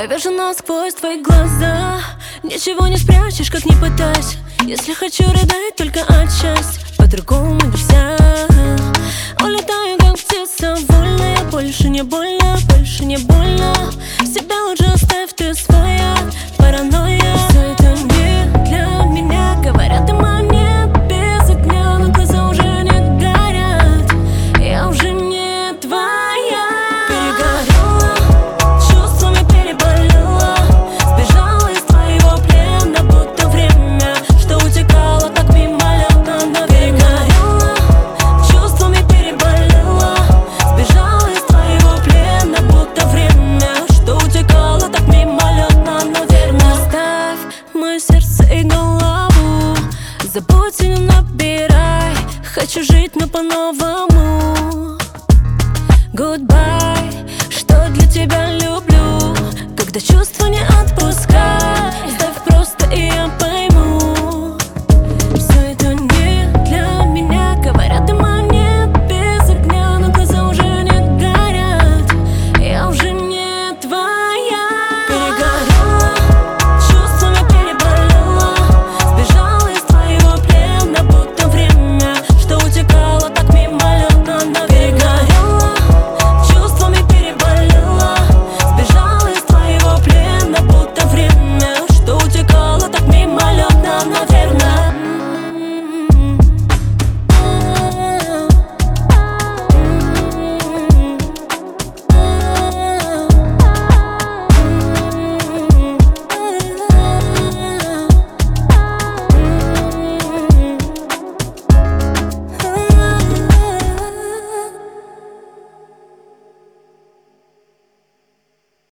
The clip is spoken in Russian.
вижу насквозь твои глаза. Ничего не спрячешь, как ни пытайся. Если хочу рыдать только от счастья, по-другому нельзя. Улетаю, как птица вольная. Больше не больно, больше не больно. Себя лучше оставь, ты своя паранойя. Все это не для меня. Говорят, им о небе без огня, но глаза уже не горят. Я уже не твоя. Перегорела, чувствами переболела. Сбежала из твоего плена, будто время, что утекало так мимолетно. Но перегорела, чувствами переболела. Сбежала из твоего плена, будто время, что утекало так мимолетно. Но верно, оставь мое сердце и голову. Забудь и не набирай. Хочу жить, но по-новому. Goodbye, что для тебя люблю, когда чувства